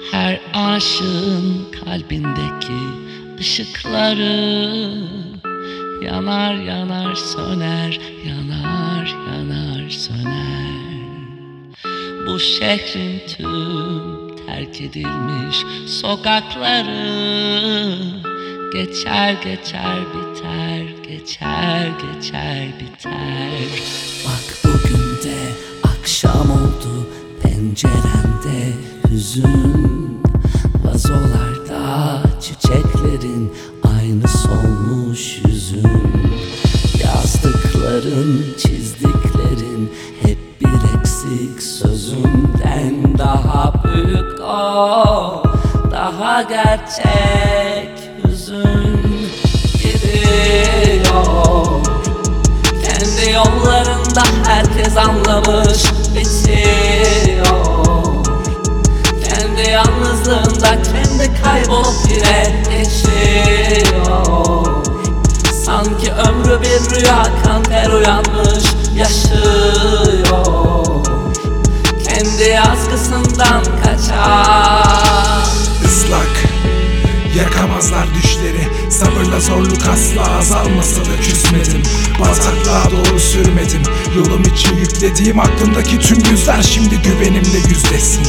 Her aşığın kalbindeki ışıkları yanar yanar söner, yanar yanar söner. Bu şehrin tüm terk edilmiş sokakları geçer geçer biter, geçer geçer biter. Bak bugün de akşam oldu, pencerende hüzün. Vazolarda çiçeklerin aynı solmuş yüzün. Yazdıkların, çizdiklerin hep bir eksik sözünden daha büyük o, daha gerçek hüzün. Gidiyor kendi yollarında, herkes anlamış bitiyor. Kendi yalnızlığında, kendi kaybolup yine geçiyor. Sanki ömrü bir rüya, kanter uyanmış yaşıyor. Kendi yazgısından kaçar. Islak yakamazlar düşleri, sabırla zorluk asla azalmasa da küsmedim. Bataklığa doğru sürmedim, yolum için yüklediğim aklımdaki tüm yüzler şimdi güvenimle yüzleşsin.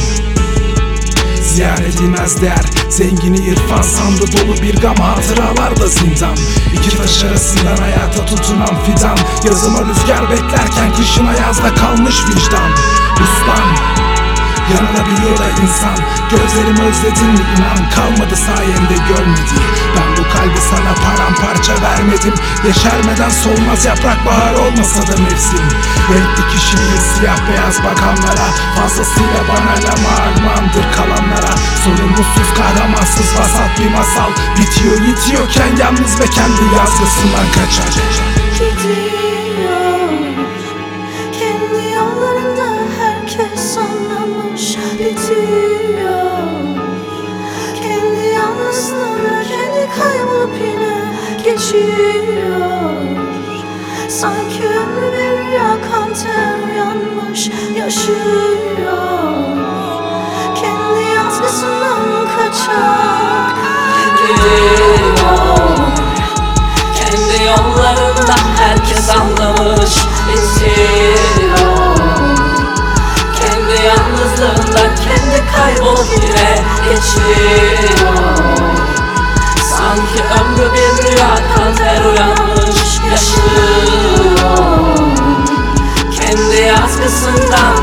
Ziyan edilmez değer, zengini irfan sandı dolu bir gam, hatıralarla zindan. İki taş arasından hayata tutunan fidan, yazıma rüzgar beklerken kışına yazda kalmış vicdan. Uslan, yanılabiliyor da insan, gözlerimi özledin mi inan, kalmadı sayende görmediğim. Ben bu kalbi sana paramparça vermedim, yeşermeden solmaz yaprak, bahar olmasa da mevsim. Renkli kişiliği siyah beyaz bakanlara, fazlasıyla bana lama armağandır kalanlara. Sorumsuz kahramansız vasat bir masal, bitiyor yitiyorken yalnız ve kendi yazgısından kaçar. Gidiyor kendi yollarında, herkes anlamış bitiyor. Kendi yalnızlığına, kendi kaybolup yine geçiyor. Sanki ömrü bir rüya, kanter uyanmış yaşıyor. Kendi yazgısından kaçak Gidiyor kendi yollarında, herkes anlamış bitiyor. Kendi yalnızlığında, kendi kaybolup yine geçiyor. Sanki ömrü bir rüya, kanter uyanmış yaşıyor. Kendi yazgısından